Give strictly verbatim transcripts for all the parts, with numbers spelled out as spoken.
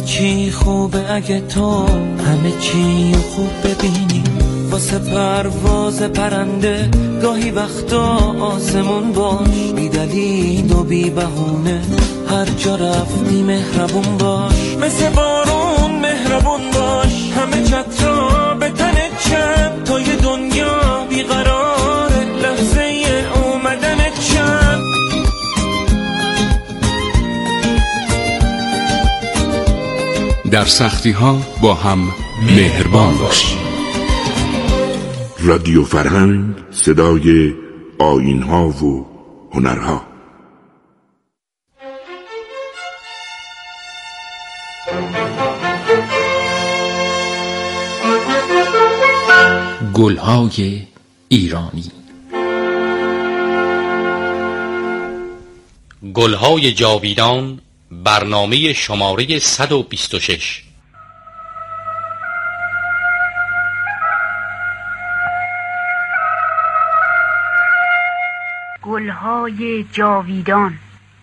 چی خوبه اگه تو همه چی خوب ببینی. واسه پرواز پرنده گاهی وقتا آسمون باش، بی دلیل و بی بهونه هر جا رفتی مهربون باش. مثل بارون مهربون باش، همه چترا به تنت چند تا یه دنیا بیقراره لحظه اومدنت چند. در سختی ها با هم مهربان باشیم. رادیو فرهنگ، صدای آیین ها و هنرها. گلهای ایرانی. گلهای جاویدان، برنامه شماره صد و بیست و شش. گلهای جاویدان.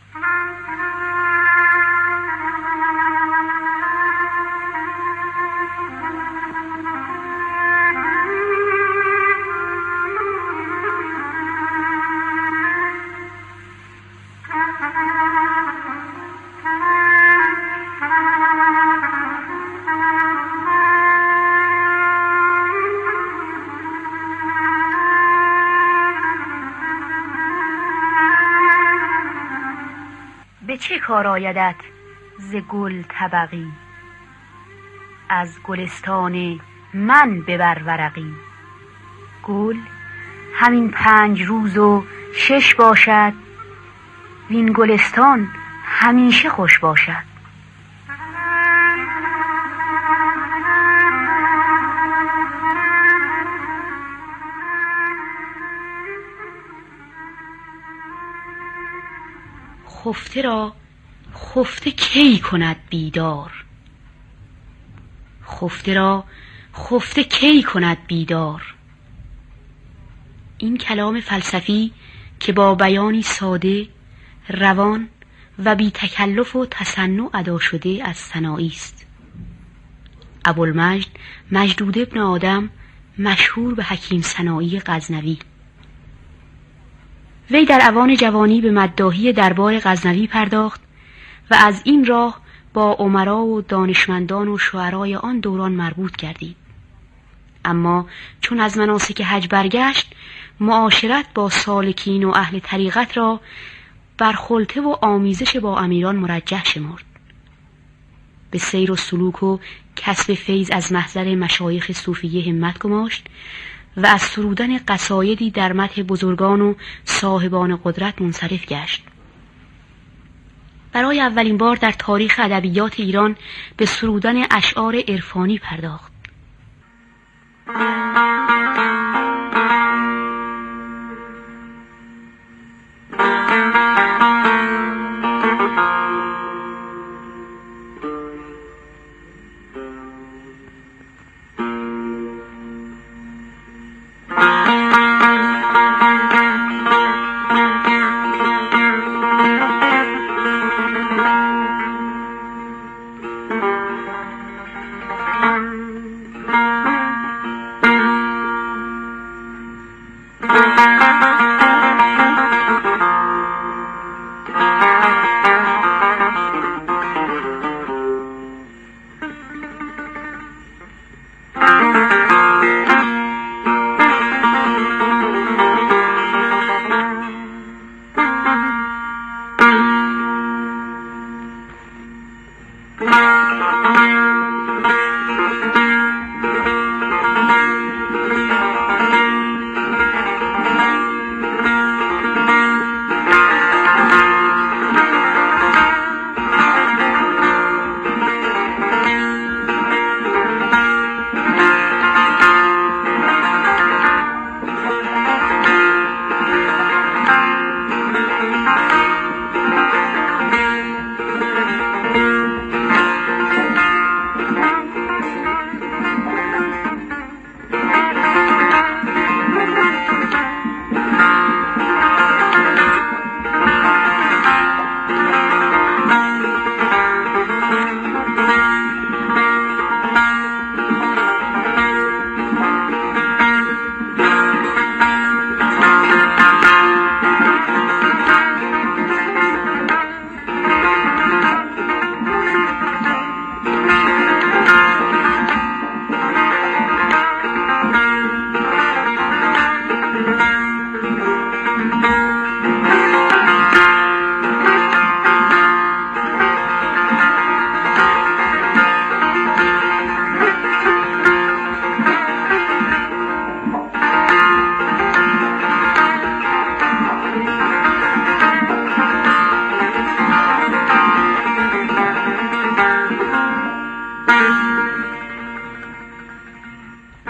به چه کار آیدت ز گل طبقی، از گلستان من ببر ورقی. گل همین پنج روز و شش باشد، وین گلستان همیشه خوش باشد. خفته را خفته کی کند بیدار، خفته را خفته کی کند بیدار. این کلام فلسفی که با بیانی ساده، روان و بی تکلف و تصنع ادا شده از سنایی است. ابوالمجد مجدود ابن آدم، مشهور به حکیم سنایی غزنوی، وی در اوان جوانی به مداحی دربار غزنوی پرداخت و از این راه با امرا و دانشمندان و شعرای آن دوران مربوط گردید. اما چون از مناسک حج برگشت، معاشرت با سالکین و اهل طریقت را برخلطه و آمیزش با امیران مرجح شمرد. به سیر و سلوک و کسب فیض از محضر مشایخ صوفیه همت گماشت و از سرودن قصایدی در مدح بزرگان و صاحبان قدرت منصرف گشت. برای اولین بار در تاریخ ادبیات ایران به سرودن اشعار عرفانی پرداخت.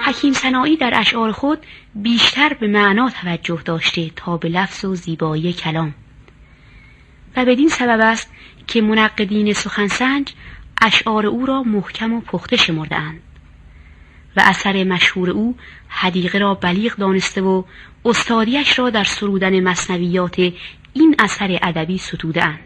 حکیم سنایی در اشعار خود بیشتر به معنا توجه داشته تا به لفظ و زیبایی کلام و بدین سبب است که منقدین سخنسنج اشعار او را محکم و پخته شمرده‌اند و اثر مشهور او حدیقه را بلیغ دانسته و استادیش را در سرودن مثنویات این اثر ادبی ستوده‌اند.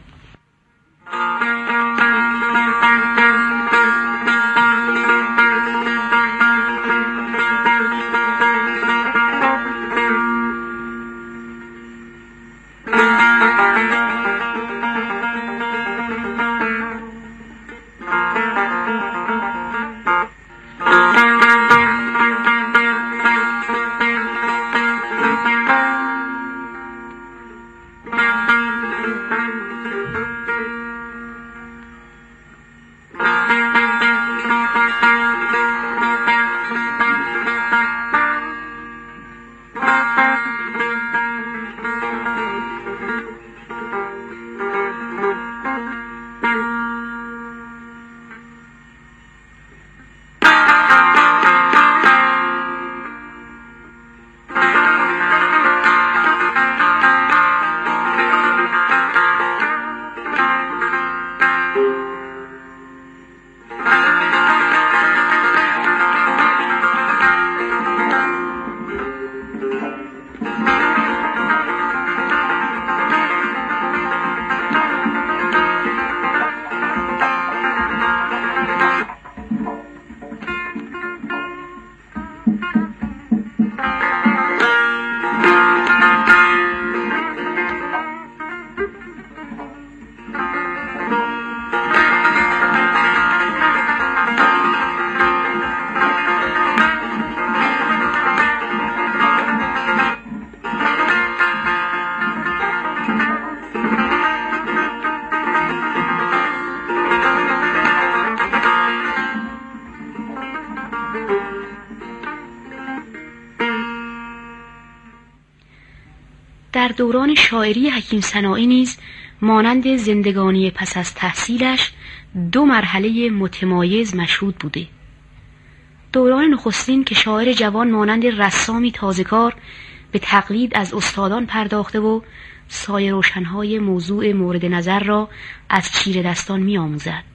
در دوران شاعری حکیم سنایی نیز مانند زندگانی پس از تحصیلش دو مرحله متمایز مشهود بوده. دوران نخستین که شاعر جوان مانند رسامی تازه‌کار به تقلید از استادان پرداخته و سایه روشنهای موضوع مورد نظر را از چیره دستان می آموزد.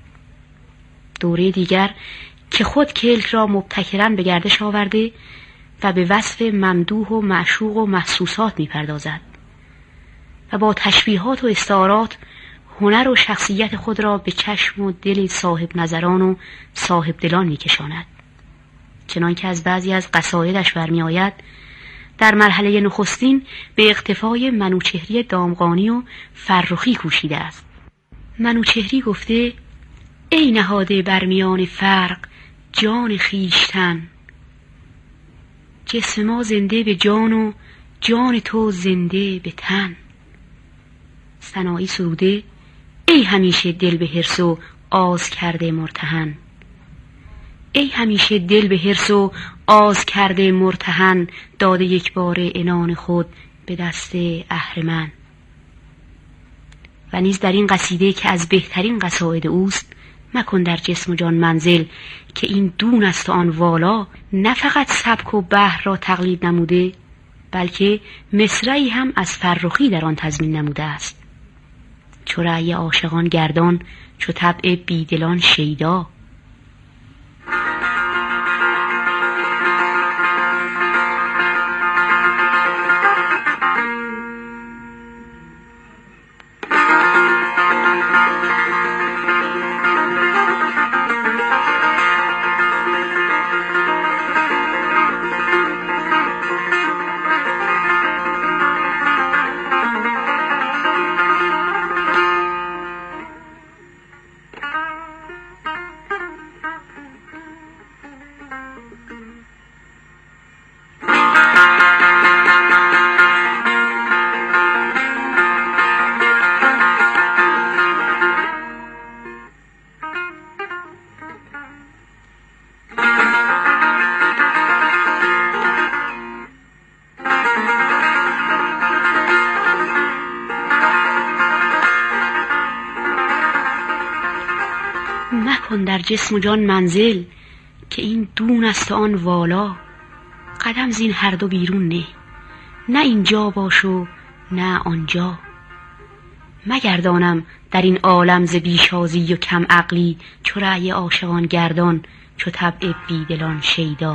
دوره دیگر که خود کلک را مبتکراً به گردش آورده و به وصف ممدوح و معشوق و محسوسات می پردازد و با تشبیهات و استعارات هنر و شخصیت خود را به چشم و دل صاحب نظران و صاحب دلان می کشاند. چنان که از بعضی از قصایدش برمی آید در مرحله نخستین به اقتفای منوچهری دامغانی و فرخی کوشیده است. منوچهری گفته: ای نهاده برمیان فرق جان خیشتن، جسم ما زنده به جان و جان تو زنده به تن. سنایی سروده: ای همیشه دل به حرص و آز کرده مرتهن، ای همیشه دل به حرص و آز کرده مرتهن، داده یک بار عنان خود به دست اهرمن. و نیز در این قصیده که از بهترین قصاید اوست، مکن در جسم و جان منزل که این دون است و آن والا، نه فقط سبک و بحر را تقلید نموده بلکه مصرعی هم از فرخی در آن تضمین نموده است: چو رأی عاشقان گردان، چو طبع بیدلان شیدا. مکن در جسم و جان منزل که این دون است آن والا، قدم زین هر دو بیرون نه، نه اینجا باش و نه آنجا. مگردانم در این عالم ز بیشازی و کم عقلی، چو رأی عاشقان گردان، چو طبع بیدلان شیدا.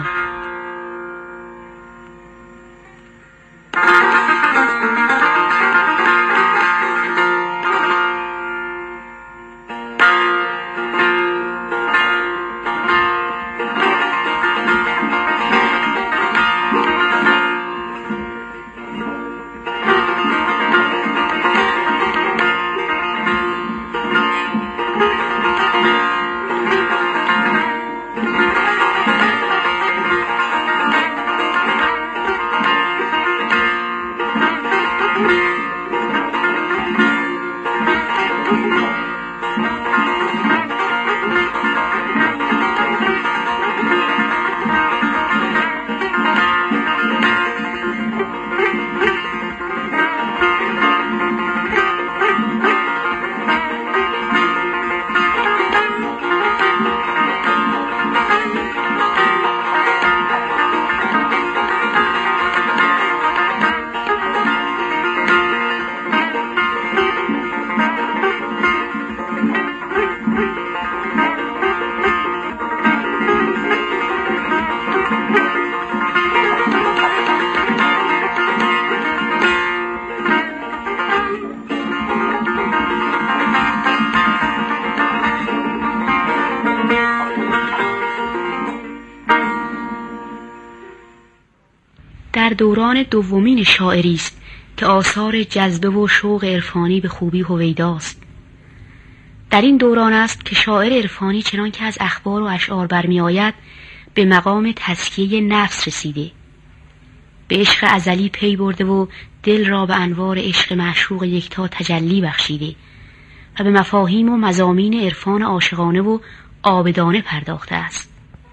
در دوران دومین شاعری است که آثار جذبه و شوق عرفانی به خوبی هویداست. در این دوران است که شاعر عرفانی چنان که از اخبار و اشعار برمی آید به مقام تزکیه نفس رسیده، به عشق ازلی پی برده و دل را به انوار عشق معشوق یکتا تجلی بخشیده و به مفاهیم و مضامین عرفان عاشقانه و عابدانه پرداخته است.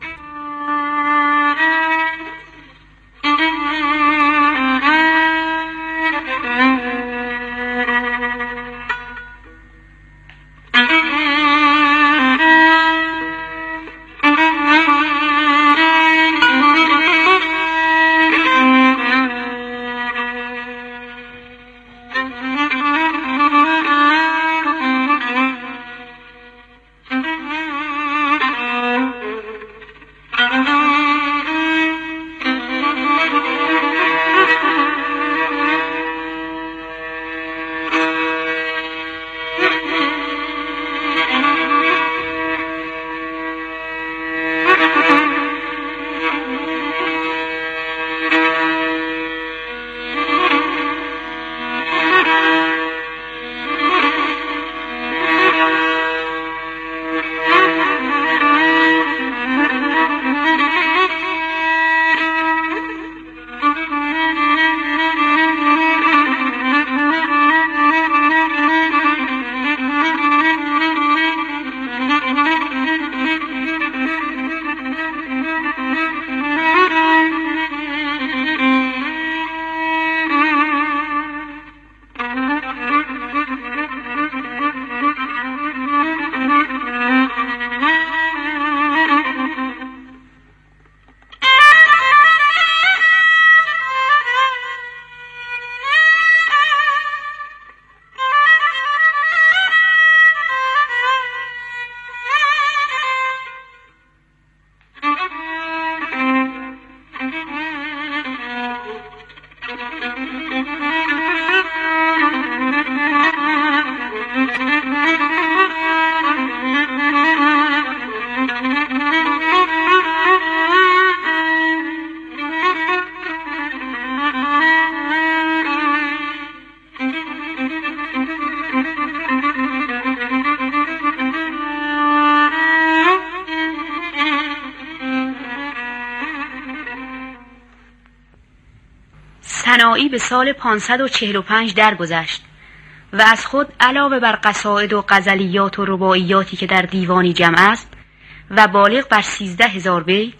سنایی به سال پانصد و چهل و پنج درگذشت و از خود علاوه بر قصائد و غزلیات و رباعیاتی که در دیوانی جمع است و بالغ بر سیزده هزار بیت،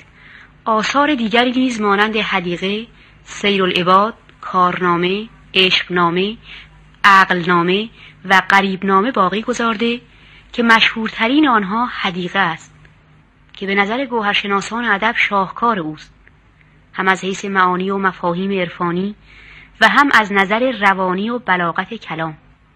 آثار دیگری نیز مانند حدیقه، سیرالعباد، کارنامه، عشقنامه، عقلنامه و غریبنامه باقی گذارده که مشهورترین آنها حدیقه است که به نظر گوهرشناسان ادب شاهکار اوست هم از حیث معانی و مفاهیم عرفانی و هم از نظر روانی و بلاغت کلام.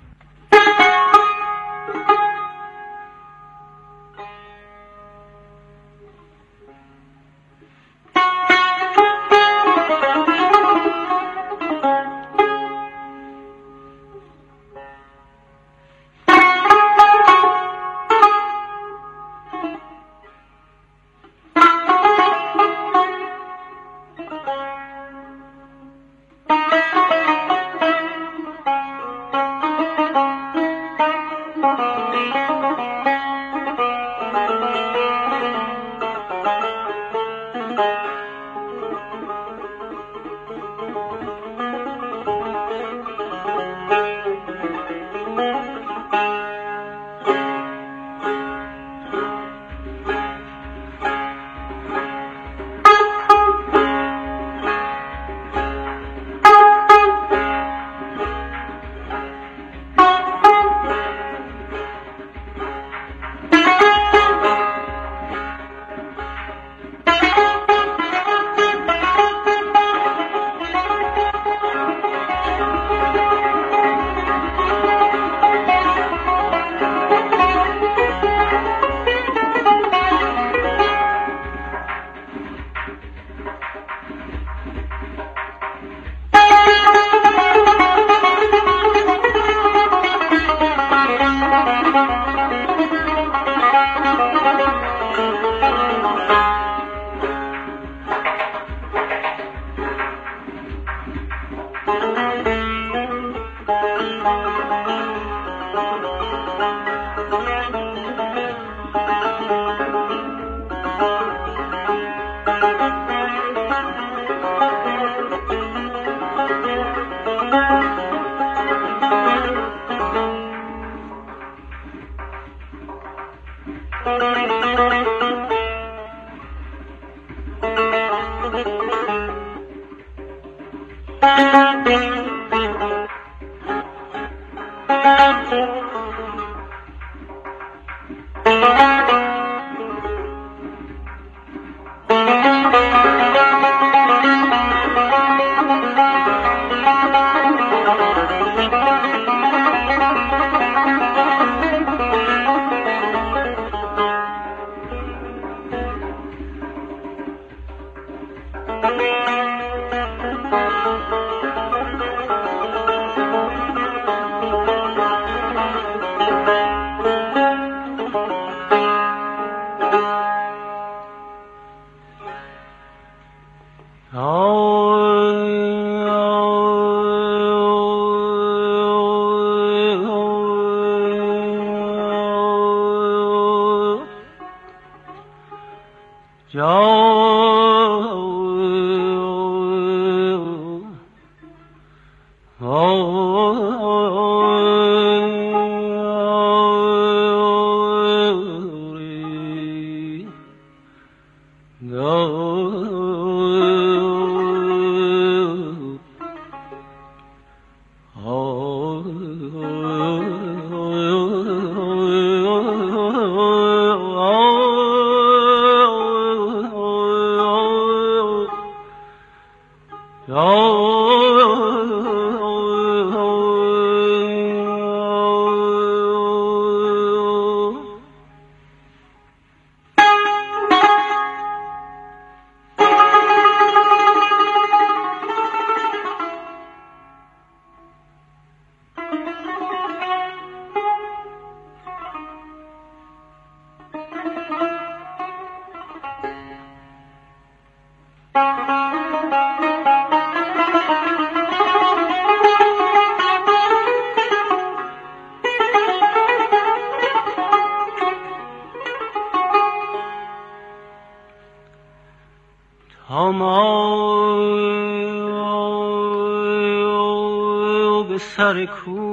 به سر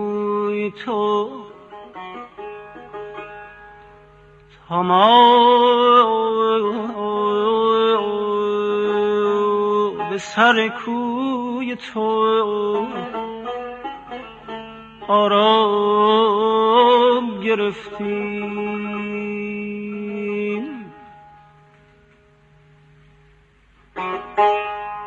کوی تو تمام به سر کوی تو آرام گرفتیم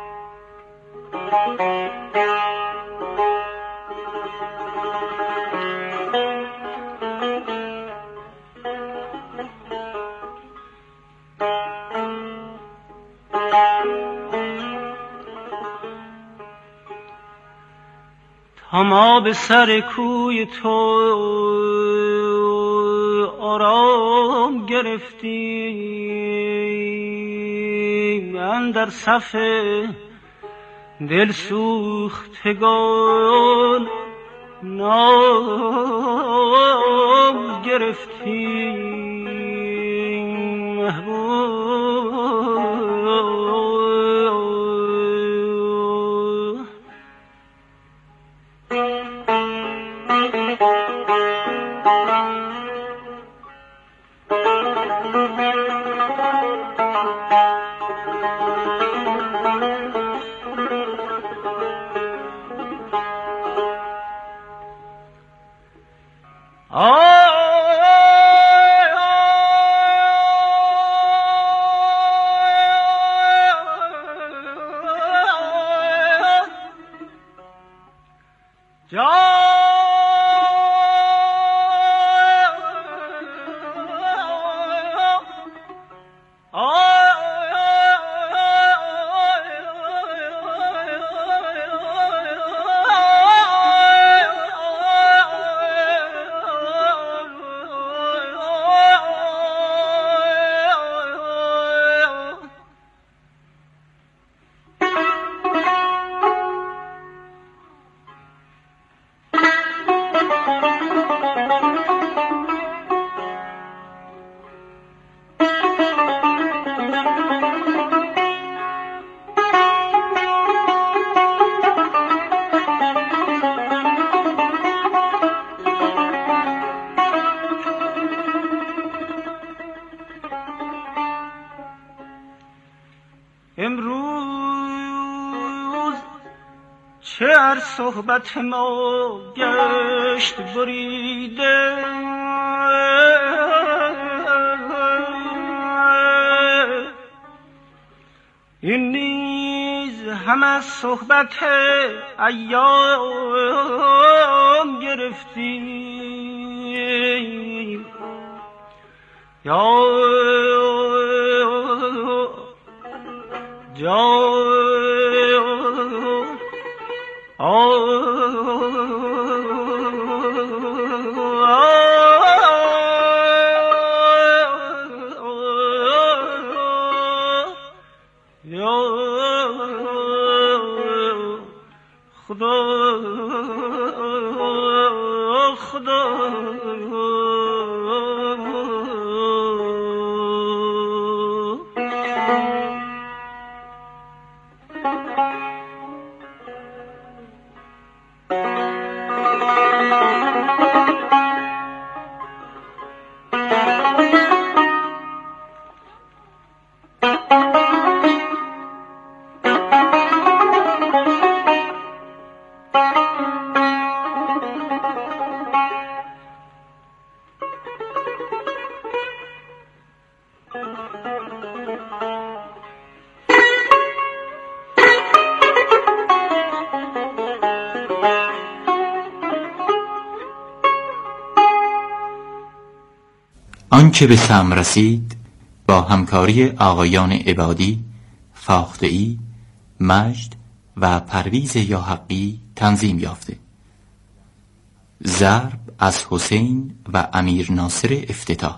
تا ما به سر کوی تو آرام گرفتیم، اندر صف دل سوختگان نام گرفتیم. محبوب امروز چه ار صحبت ما گشت بریده، این نیز هم از صحبت ایام گرفتیم. یا جا خدا خدا آنچه به سم رسید با همکاری آقایان عبادی، فاخته‌ای، مجد و پرویز یاحقی تنظیم یافته. ضرب از حسین و امیر ناصر افتتاح.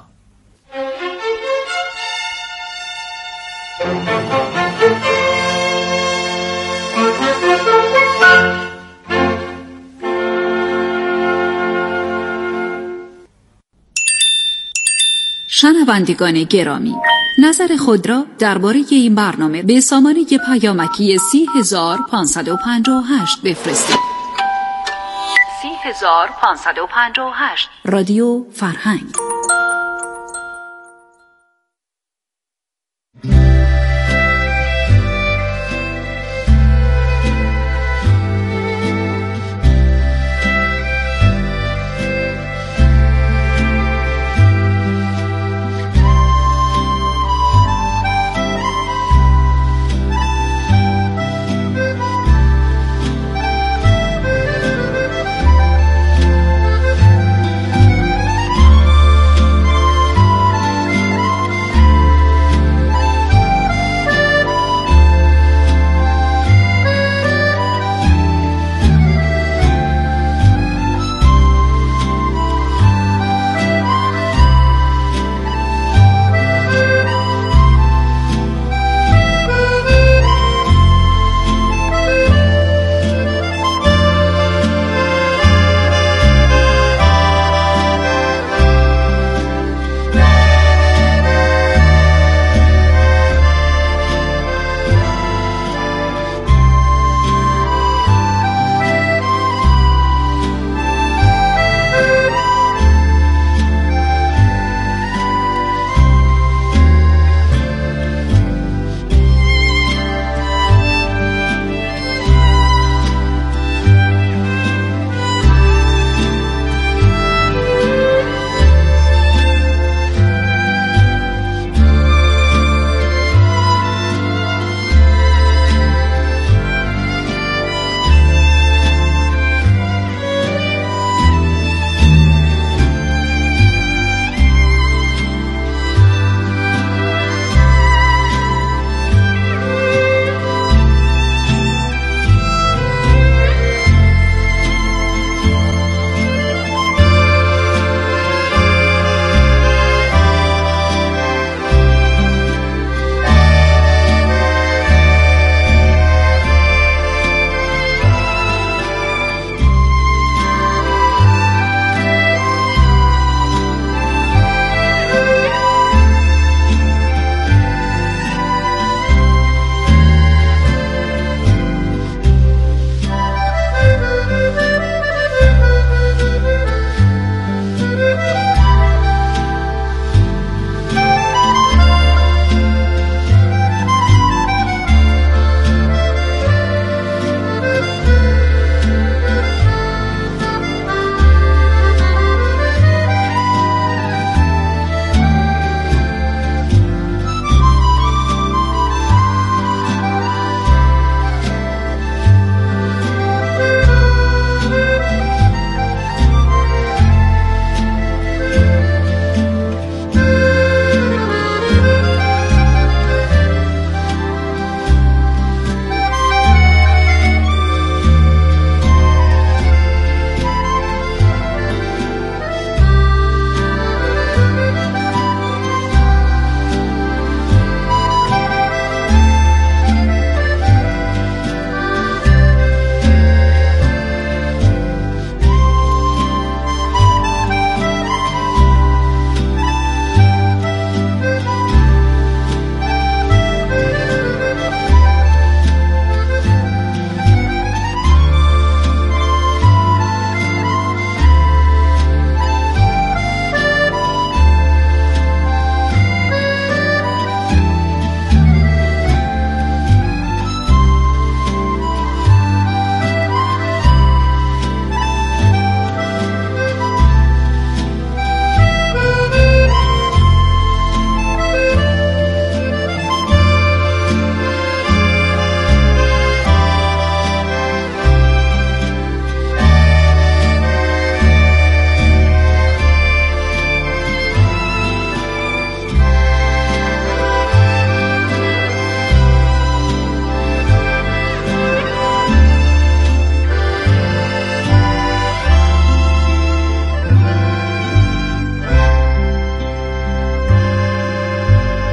شنوندگان گرامی، نظر خود را درباره این برنامه به سامانه پیامکی سی هزار پانصد و پنجاه و هشت بفرستید. سی هزار پانصد و پنجاه و هشت رادیو فرهنگ.